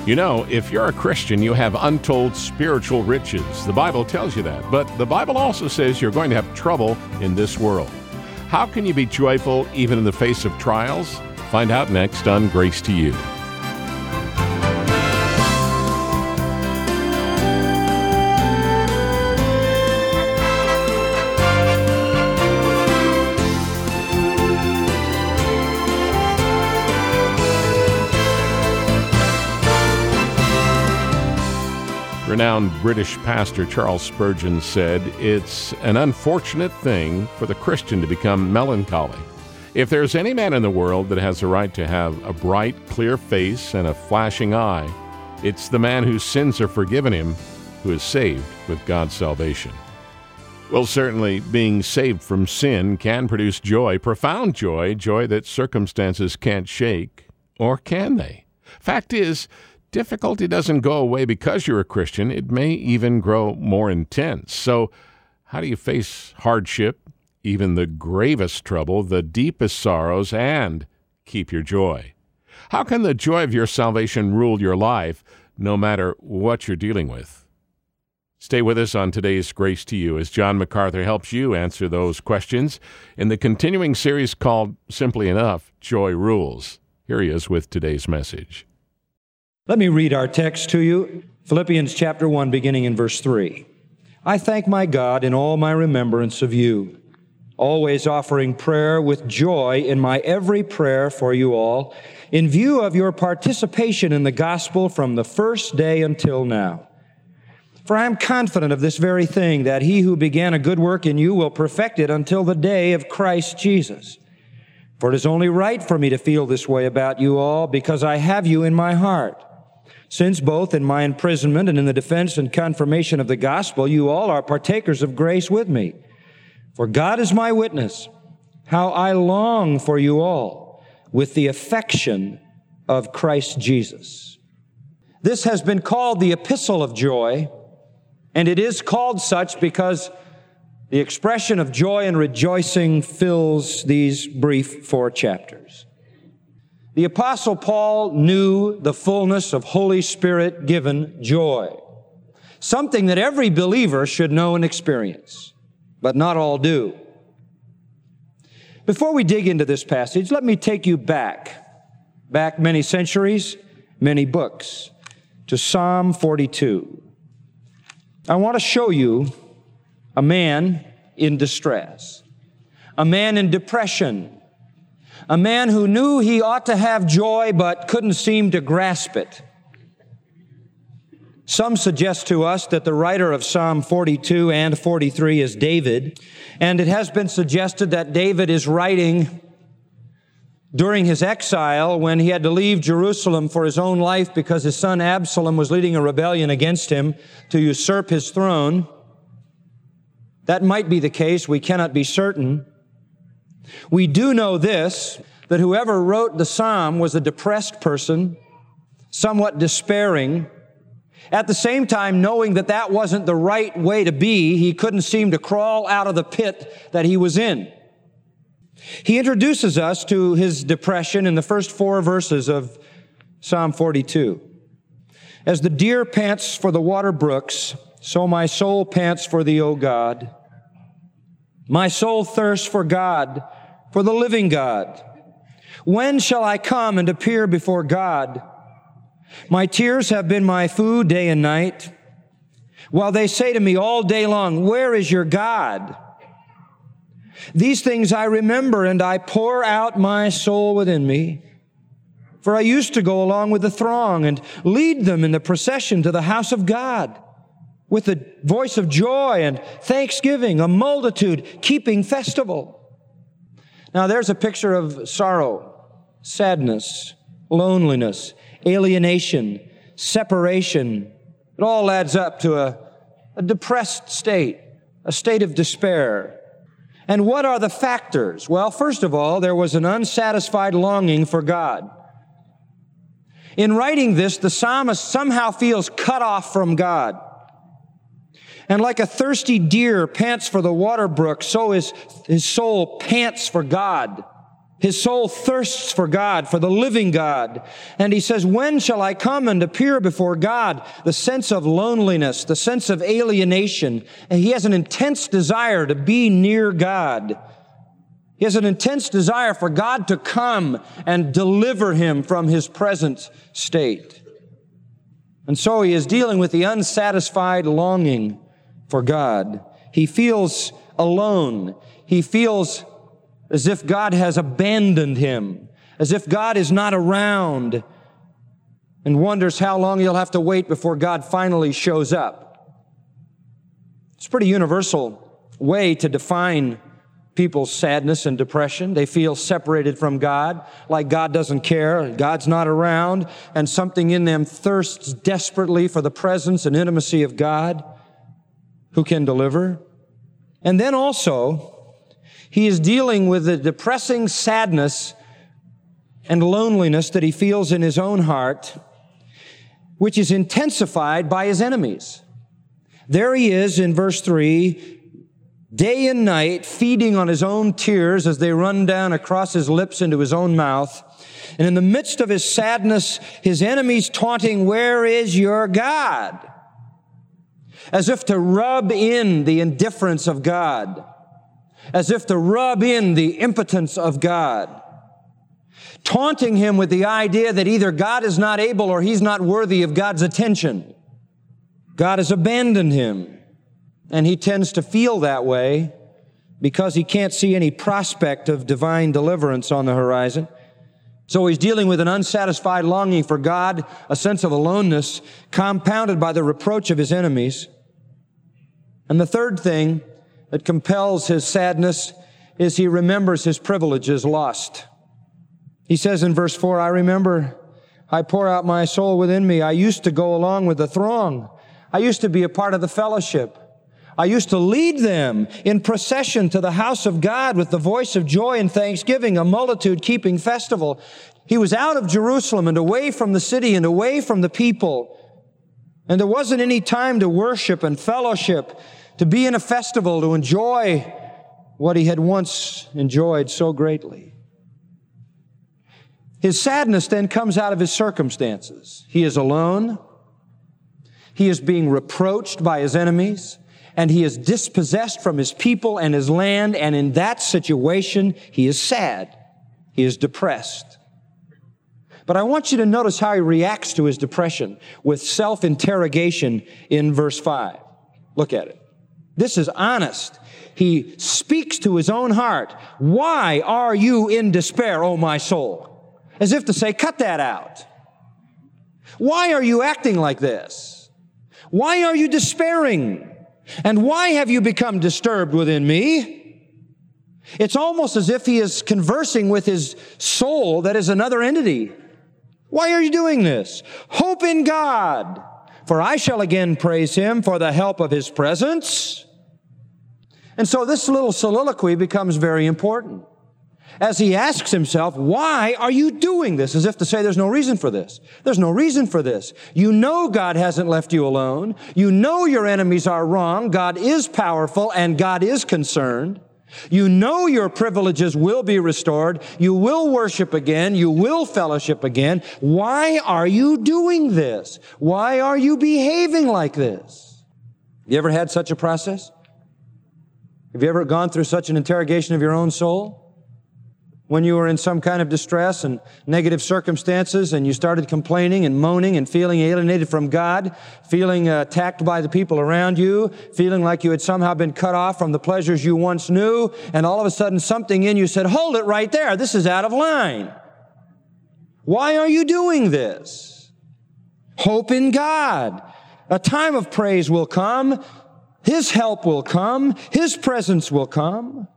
You know, if you're a Christian, you have untold spiritual riches. The Bible tells you that. But the Bible also says you're going to have trouble in this world. How can you be joyful even in the face of trials? Find out next on Grace to You. Renowned British pastor Charles Spurgeon said, "It's an unfortunate thing for the Christian to become melancholy. If there's any man in the world that has a right to have a bright, clear face and a flashing eye, it's the man whose sins are forgiven him, who is saved with God's salvation." Well, certainly being saved from sin can produce joy, profound joy, joy that circumstances can't shake, or can they? Fact is, difficulty doesn't go away because you're a Christian. It may even grow more intense. So how do you face hardship, even the gravest trouble, the deepest sorrows, and keep your joy? How can the joy of your salvation rule your life, no matter what you're dealing with? Stay with us on today's Grace to You as John MacArthur helps you answer those questions in the continuing series called Simply Enough, Joy Rules. Here he is with today's message. Let me read our text to you, Philippians chapter 1, beginning in verse 3. I thank my God in all my remembrance of you, always offering prayer with joy in my every prayer for you all, in view of your participation in the gospel from the first day until now. For I am confident of this very thing, that he who began a good work in you will perfect it until the day of Christ Jesus. For it is only right for me to feel this way about you all, because I have you in my heart. Since both in my imprisonment and in the defense and confirmation of the gospel, you all are partakers of grace with me. For God is my witness, how I long for you all with the affection of Christ Jesus. This has been called the Epistle of Joy, and it is called such because the expression of joy and rejoicing fills these brief 4 chapters. The Apostle Paul knew the fullness of Holy Spirit-given joy, something that every believer should know and experience, but not all do. Before we dig into this passage, let me take you back many centuries, many books, to Psalm 42. I want to show you a man in distress, a man in depression, a man who knew he ought to have joy but couldn't seem to grasp it. Some suggest to us that the writer of Psalm 42 and 43 is David, and it has been suggested that David is writing during his exile when he had to leave Jerusalem for his own life because his son Absalom was leading a rebellion against him to usurp his throne. That might be the case. We cannot be certain. We do know this, that whoever wrote the psalm was a depressed person, somewhat despairing. At the same time, knowing that that wasn't the right way to be, he couldn't seem to crawl out of the pit that he was in. He introduces us to his depression in the first 4 verses of Psalm 42. As the deer pants for the water brooks, so my soul pants for thee, O God. My soul thirsts for God, for the living God. When shall I come and appear before God? My tears have been my food day and night, while they say to me all day long, where is your God? These things I remember, and I pour out my soul within me. For I used to go along with the throng and lead them in the procession to the house of God, with the voice of joy and thanksgiving, a multitude keeping festival. Now there's a picture of sorrow, sadness, loneliness, alienation, separation. It all adds up to a depressed state, a state of despair. And what are the factors? Well, first of all, there was an unsatisfied longing for God. In writing this, the psalmist somehow feels cut off from God. And like a thirsty deer pants for the water brook, so his soul pants for God. His soul thirsts for God, for the living God. And he says, when shall I come and appear before God? The sense of loneliness, the sense of alienation. And he has an intense desire to be near God. He has an intense desire for God to come and deliver him from his present state. And so he is dealing with the unsatisfied longing for God. He feels alone. He feels as if God has abandoned him, as if God is not around, and wonders how long he'll have to wait before God finally shows up. It's a pretty universal way to define people's sadness and depression. They feel separated from God, like God doesn't care, God's not around, and something in them thirsts desperately for the presence and intimacy of God who can deliver. And then also, he is dealing with the depressing sadness and loneliness that he feels in his own heart, which is intensified by his enemies. There he is in verse 3, day and night, feeding on his own tears as they run down across his lips into his own mouth. And in the midst of his sadness, his enemies taunting, where is your God? As if to rub in the indifference of God. As if to rub in the impotence of God. Taunting him with the idea that either God is not able or he's not worthy of God's attention. God has abandoned him. And he tends to feel that way because he can't see any prospect of divine deliverance on the horizon. So he's dealing with an unsatisfied longing for God, a sense of aloneness, compounded by the reproach of his enemies. And the third thing that compels his sadness is he remembers his privileges lost. He says in verse 4, I remember I pour out my soul within me. I used to go along with the throng. I used to be a part of the fellowship. I used to lead them in procession to the house of God with the voice of joy and thanksgiving, a multitude keeping festival. He was out of Jerusalem and away from the city and away from the people. And there wasn't any time to worship and fellowship, to be in a festival, to enjoy what he had once enjoyed so greatly. His sadness then comes out of his circumstances. He is alone. He is being reproached by his enemies. And he is dispossessed from his people and his land. And in that situation, he is sad. He is depressed. But I want you to notice how he reacts to his depression with self-interrogation in verse 5. Look at it. This is honest. He speaks to his own heart. Why are you in despair, O my soul? As if to say, cut that out. Why are you acting like this? Why are you despairing? And why have you become disturbed within me? It's almost as if he is conversing with his soul that is another entity. Why are you doing this? Hope in God, for I shall again praise him for the help of his presence. And so this little soliloquy becomes very important. As he asks himself, why are you doing this? As if to say, there's no reason for this. There's no reason for this. You know God hasn't left you alone. You know your enemies are wrong. God is powerful and God is concerned. You know your privileges will be restored. You will worship again. You will fellowship again. Why are you doing this? Why are you behaving like this? You ever had such a process? Have you ever gone through such an interrogation of your own soul? When you were in some kind of distress and negative circumstances and you started complaining and moaning and feeling alienated from God, feeling attacked by the people around you, feeling like you had somehow been cut off from the pleasures you once knew, and all of a sudden something in you said, hold it right there, this is out of line. Why are you doing this? Hope in God. A time of praise will come. His help will come. His presence will come.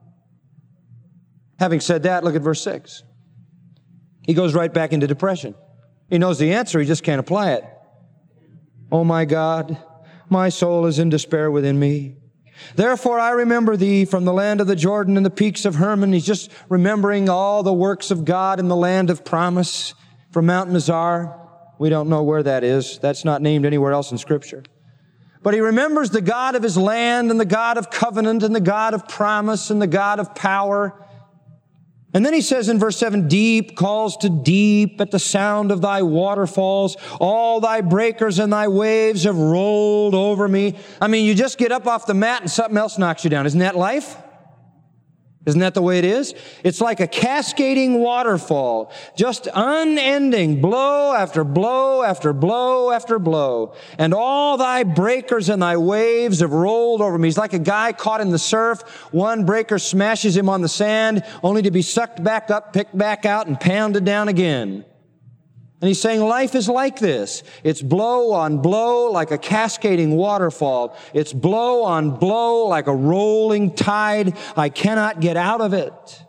Having said that, look at verse 6. He goes right back into depression. He knows the answer, he just can't apply it. Oh my God, my soul is in despair within me. Therefore I remember thee from the land of the Jordan and the peaks of Hermon. He's just remembering all the works of God in the land of promise from Mount Mizar. We don't know where that is. That's not named anywhere else in Scripture. But he remembers the God of his land and the God of covenant and the God of promise and the God of power. And then he says in verse 7, deep calls to deep at the sound of thy waterfalls. All thy breakers and thy waves have rolled over me. I mean, you just get up off the mat and something else knocks you down. Isn't that life? Isn't that the way it is? It's like a cascading waterfall, just unending, blow after blow after blow after blow. And all thy breakers and thy waves have rolled over me. He's like a guy caught in the surf. One breaker smashes him on the sand, only to be sucked back up, picked back out, and pounded down again. And he's saying life is like this. It's blow on blow like a cascading waterfall. It's blow on blow like a rolling tide. I cannot get out of it.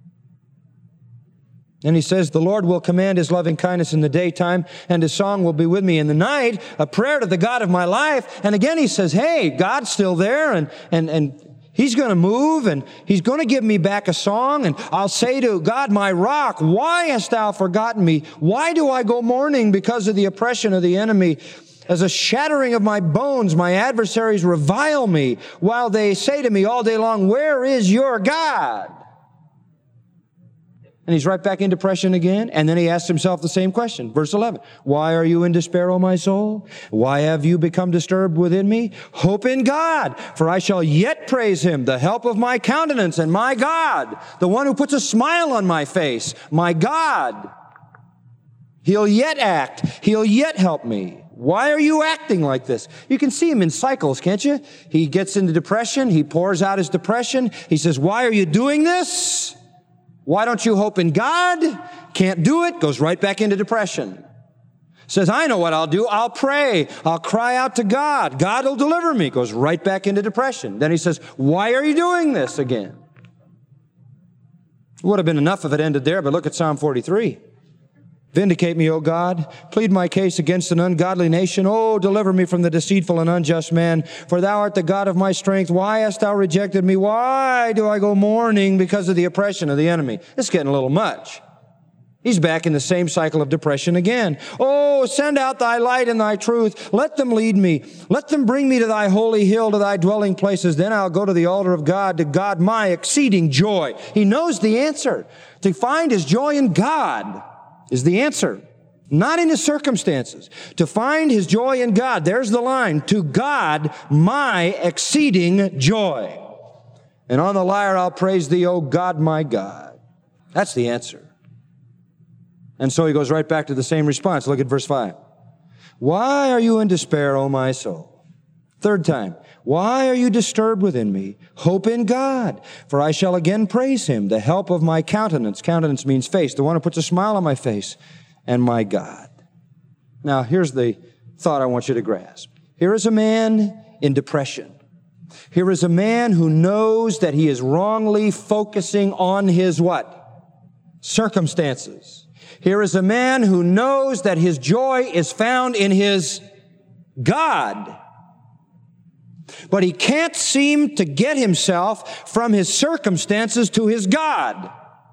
And he says, the Lord will command his loving kindness in the daytime, and his song will be with me in the night, a prayer to the God of my life. And again he says, hey, God's still there, and He's going to move, and He's going to give me back a song, and I'll say to God, my rock, why hast thou forgotten me? Why do I go mourning because of the oppression of the enemy? As a shattering of my bones, my adversaries revile me, while they say to me all day long, where is your God? And he's right back in depression again. And then he asks himself the same question. Verse 11. Why are you in despair, O my soul? Why have you become disturbed within me? Hope in God, for I shall yet praise him, the help of my countenance and my God, the one who puts a smile on my face, my God. He'll yet act. He'll yet help me. Why are you acting like this? You can see him in cycles, can't you? He gets into depression. He pours out his depression. He says, why are you doing this? Why don't you hope in God? Can't do it. Goes right back into depression. Says, I know what I'll do. I'll pray. I'll cry out to God. God will deliver me. Goes right back into depression. Then he says, why are you doing this again? It would have been enough if it ended there, but look at Psalm 43. Vindicate me, O God. Plead my case against an ungodly nation. Oh, deliver me from the deceitful and unjust man. For thou art the God of my strength. Why hast thou rejected me? Why do I go mourning because of the oppression of the enemy? It's getting a little much. He's back in the same cycle of depression again. Oh, send out thy light and thy truth. Let them lead me. Let them bring me to thy holy hill, to thy dwelling places. Then I'll go to the altar of God, to God my exceeding joy. He knows the answer. To find his joy in God is the answer, not in his circumstances. To find his joy in God, there's the line, to God my exceeding joy. And on the lyre I'll praise thee, O God my God. That's the answer. And so he goes right back to the same response. Look at verse 5. Why are you in despair, O my soul? Third time. Why are you disturbed within me? Hope in God, for I shall again praise him, the help of my countenance. Countenance means face, the one who puts a smile on my face, and my God. Now, here's the thought I want you to grasp. Here is a man in depression. Here is a man who knows that he is wrongly focusing on his what? Circumstances. Here is a man who knows that his joy is found in his God. But he can't seem to get himself from his circumstances to his God.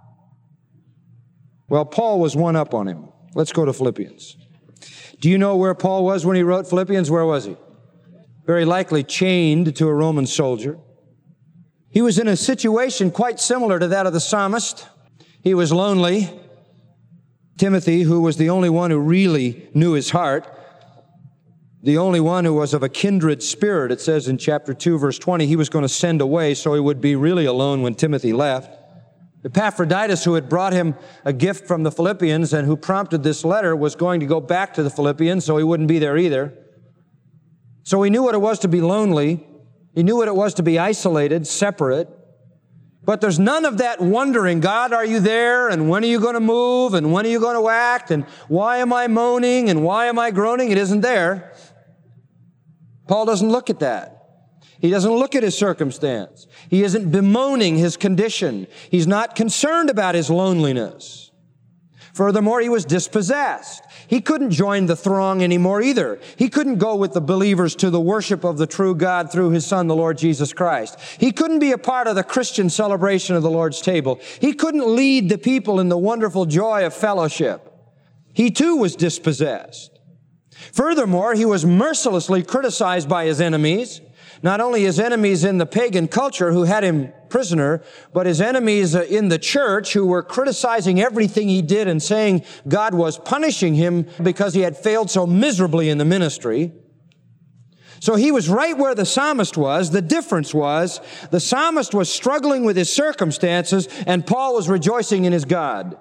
Well, Paul was one up on him. Let's go to Philippians. Do you know where Paul was when he wrote Philippians? Where was he? Very likely chained to a Roman soldier. He was in a situation quite similar to that of the psalmist. He was lonely. Timothy, who was the only one who really knew his heart, the only one who was of a kindred spirit, it says in chapter 2, verse 20, he was going to send away so he would be really alone when Timothy left. Epaphroditus, who had brought him a gift from the Philippians and who prompted this letter, was going to go back to the Philippians, so he wouldn't be there either. So he knew what it was to be lonely. He knew what it was to be isolated, separate. But there's none of that wondering, God, are you there? And when are you going to move? And when are you going to act? And why am I moaning? And why am I groaning? It isn't there. Paul doesn't look at that. He doesn't look at his circumstance. He isn't bemoaning his condition. He's not concerned about his loneliness. Furthermore, he was dispossessed. He couldn't join the throng anymore either. He couldn't go with the believers to the worship of the true God through his Son, the Lord Jesus Christ. He couldn't be a part of the Christian celebration of the Lord's table. He couldn't lead the people in the wonderful joy of fellowship. He too was dispossessed. Furthermore, he was mercilessly criticized by his enemies, not only his enemies in the pagan culture who had him prisoner, but his enemies in the church who were criticizing everything he did and saying God was punishing him because he had failed so miserably in the ministry. So he was right where the psalmist was. The difference was the psalmist was struggling with his circumstances and Paul was rejoicing in his God.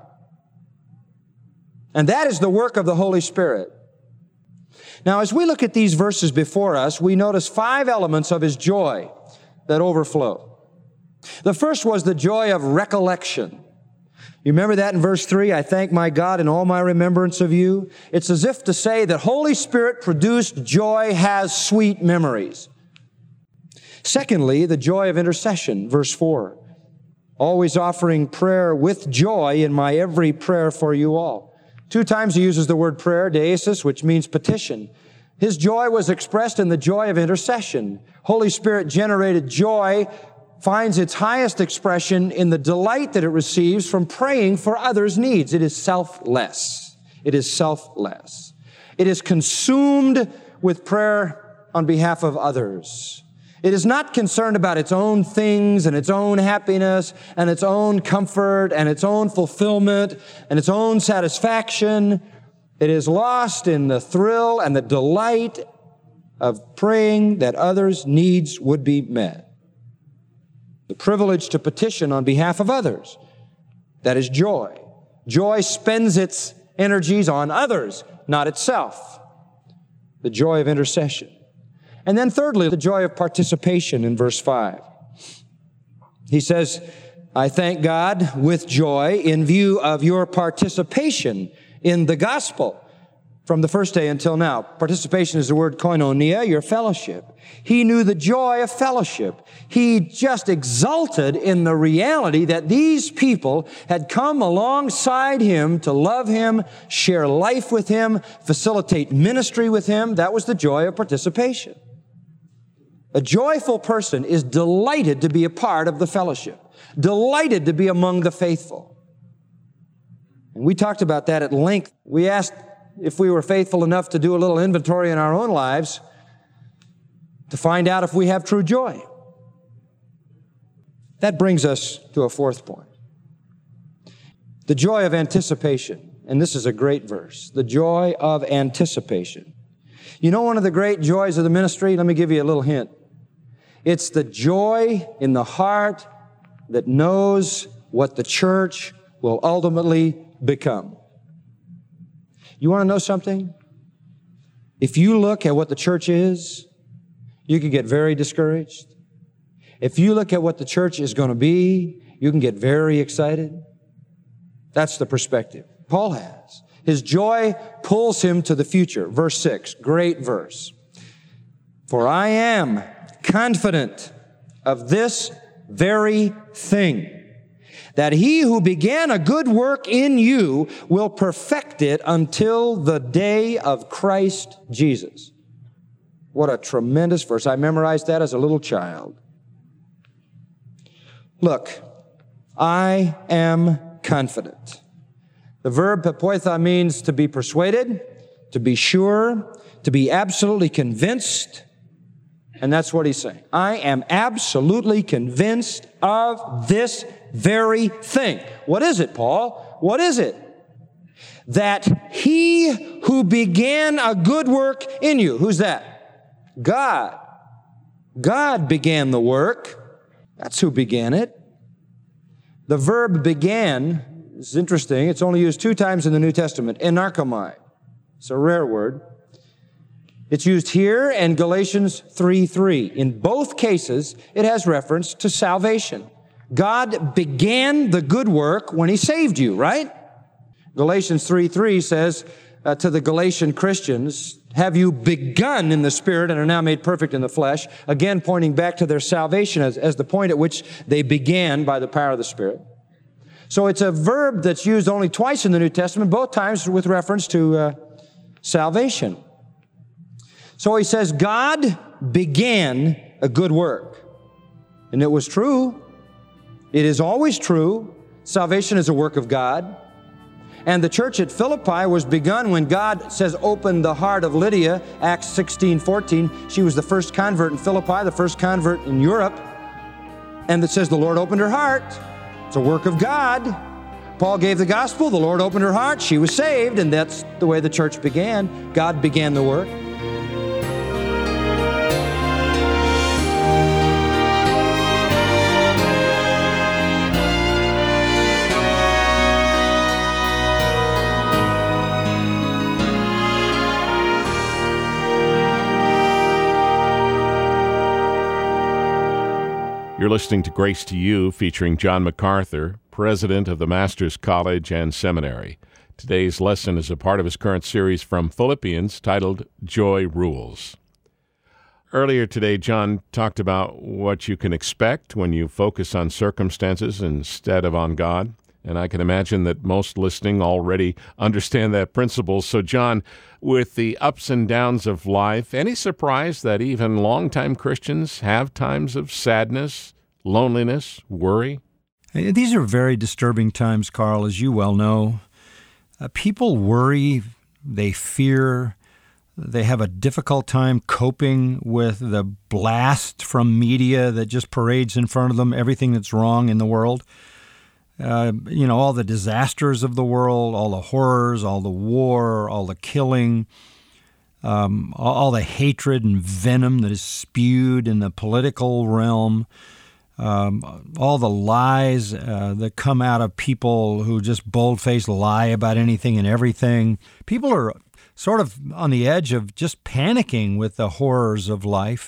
And that is the work of the Holy Spirit. Now, as we look at these verses before us, we notice 5 elements of his joy that overflow. The first was the joy of recollection. You remember that in verse 3, I thank my God in all my remembrance of you. It's as if to say that Holy Spirit produced joy has sweet memories. Secondly, the joy of intercession, verse 4. Always offering prayer with joy in my every prayer for you all. 2 times he uses the word prayer, deesis, which means petition. His joy was expressed in the joy of intercession. Holy Spirit generated joy finds its highest expression in the delight that it receives from praying for others' needs. It is selfless. It is selfless. It is consumed with prayer on behalf of others. It is not concerned about its own things and its own happiness and its own comfort and its own fulfillment and its own satisfaction. It is lost in the thrill and the delight of praying that others' needs would be met. The privilege to petition on behalf of others. That is joy. Joy spends its energies on others, not itself. The joy of intercession. And then thirdly, the joy of participation in verse 5. He says, I thank God with joy in view of your participation in the gospel from the first day until now. Participation is the word koinonia, your fellowship. He knew the joy of fellowship. He just exulted in the reality that these people had come alongside him to love him, share life with him, facilitate ministry with him. That was the joy of participation. A joyful person is delighted to be a part of the fellowship, delighted to be among the faithful. And we talked about that at length. We asked if we were faithful enough to do a little inventory in our own lives to find out if we have true joy. That brings us to a fourth point. The joy of anticipation. And this is a great verse. The joy of anticipation. You know one of the great joys of the ministry? Let me give you a little hint. It's the joy in the heart that knows what the church will ultimately become. You want to know something? If you look at what the church is, you can get very discouraged. If you look at what the church is going to be, you can get very excited. That's the perspective Paul has. His joy pulls him to the future. Verse 6, great verse. For I am confident of this very thing, that he who began a good work in you will perfect it until the day of Christ Jesus. What a tremendous verse. I memorized that as a little child. Look, I am confident. The verb pepoitha means to be persuaded, to be sure, to be absolutely convinced. And that's what he's saying. I am absolutely convinced of this very thing. What is it, Paul? What is it? That he who began a good work in you. Who's that? God. God began the work. That's who began it. The verb began is interesting. It's only used 2 times in the New Testament. Enarchomai. It's a rare word. It's used here and Galatians 3:3. In both cases, it has reference to salvation. God began the good work when he saved you, right? Galatians 3:3 says to the Galatian Christians, have you begun in the Spirit and are now made perfect in the flesh? Again, pointing back to their salvation as the point at which they began by the power of the Spirit. So it's a verb that's used only twice in the New Testament, both times with reference to salvation. So he says, God began a good work. And it was true. It is always true. Salvation is a work of God. And the church at Philippi was begun when God says, opened the heart of Lydia, Acts 16:14. She was the first convert in Philippi, the first convert in Europe. and it says the Lord opened her heart. It's a work of God. Paul gave the gospel, the Lord opened her heart, she was saved, and that's the way the church began. God began the work. You're listening to Grace to You, featuring John MacArthur, president of the Master's College and Seminary. Today's lesson is a part of his current series from Philippians titled Joy Rules. Earlier today, John talked about what you can expect when you focus on circumstances instead of on God. And I can imagine that most listening already understand that principle. So, John, with the ups and downs of life, any surprise that even longtime Christians have times of sadness, loneliness, worry? These are very disturbing times, Carl, as you well know. People worry, they fear, they have a difficult time coping with the blast from media that just parades in front of them everything that's wrong in the world. All the disasters of the world, all the horrors, all the war, all the killing, all the hatred and venom that is spewed in the political realm, all the lies that come out of people who just bold-faced lie about anything and everything. People are sort of on the edge of just panicking with the horrors of life.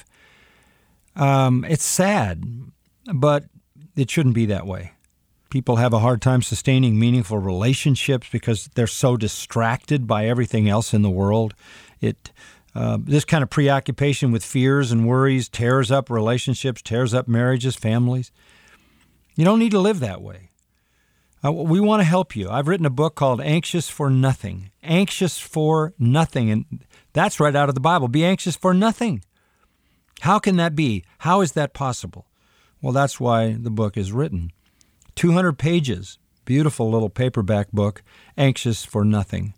It's sad, but it shouldn't be that way. People have a hard time sustaining meaningful relationships because they're so distracted by everything else in the world. This kind of preoccupation with fears and worries tears up relationships, tears up marriages, families. You don't need to live that way. We want to help you. I've written a book called Anxious for Nothing. Anxious for nothing. And that's right out of the Bible. Be anxious for nothing. How can that be? How is that possible? Well, that's why the book is written. 200 pages, beautiful little paperback book, Anxious for Nothing.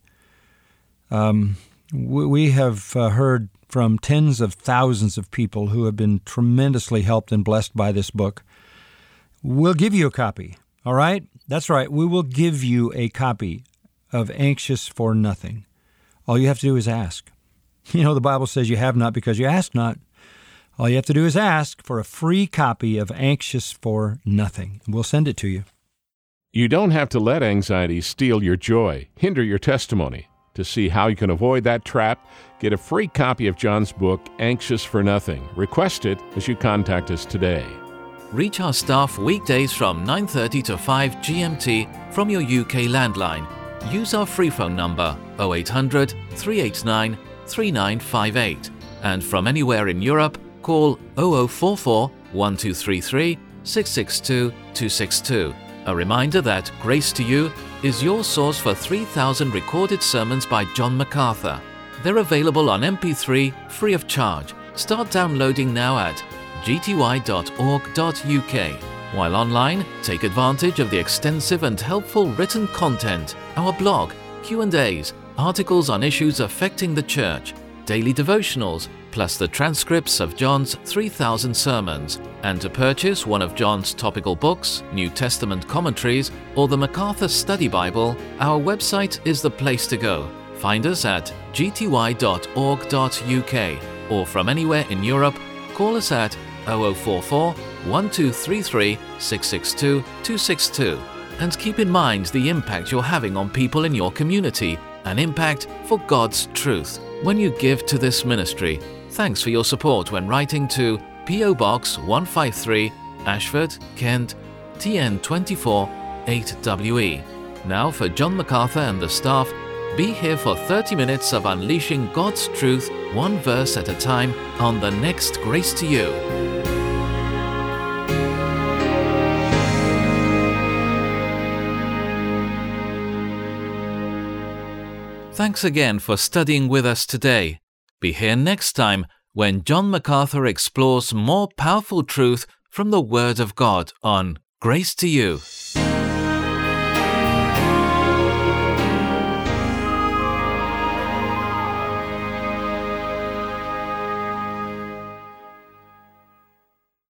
We have heard from tens of thousands of people who have been tremendously helped and blessed by this book. We'll give you a copy, all right? That's right, we will give you a copy of Anxious for Nothing. All you have to do is ask. The Bible says you have not because you ask not. All you have to do is ask for a free copy of Anxious for Nothing. We'll send it to you. You don't have to let anxiety steal your joy, hinder your testimony. To see how you can avoid that trap, get a free copy of John's book, Anxious for Nothing. Request it as you contact us today. Reach our staff weekdays from 9:30 to 5 GMT from your UK landline. Use our free phone number 0800 389 3958. And from anywhere in Europe, call 0044 1233 662 262. A reminder that Grace to You is your source for 3,000 recorded sermons by John MacArthur. They're available on MP3 free of charge. Start downloading now at gty.org.uk. While online, take advantage of the extensive and helpful written content, our blog, Q&As, articles on issues affecting the church, daily devotionals, plus the transcripts of John's 3,000 sermons. And to purchase one of John's topical books, New Testament commentaries, or the MacArthur Study Bible, our website is the place to go. Find us at gty.org.uk, or from anywhere in Europe, call us at 0044 1233 662 262. And keep in mind the impact you're having on people in your community, an impact for God's truth. When you give to this ministry, thanks for your support when writing to P.O. Box 153, Ashford, Kent, TN24 8WE. Now for John MacArthur and the staff, be here for 30 minutes of unleashing God's truth, one verse at a time, on the next Grace to You. Thanks again for studying with us today. Be here next time when John MacArthur explores more powerful truth from the Word of God on Grace to You.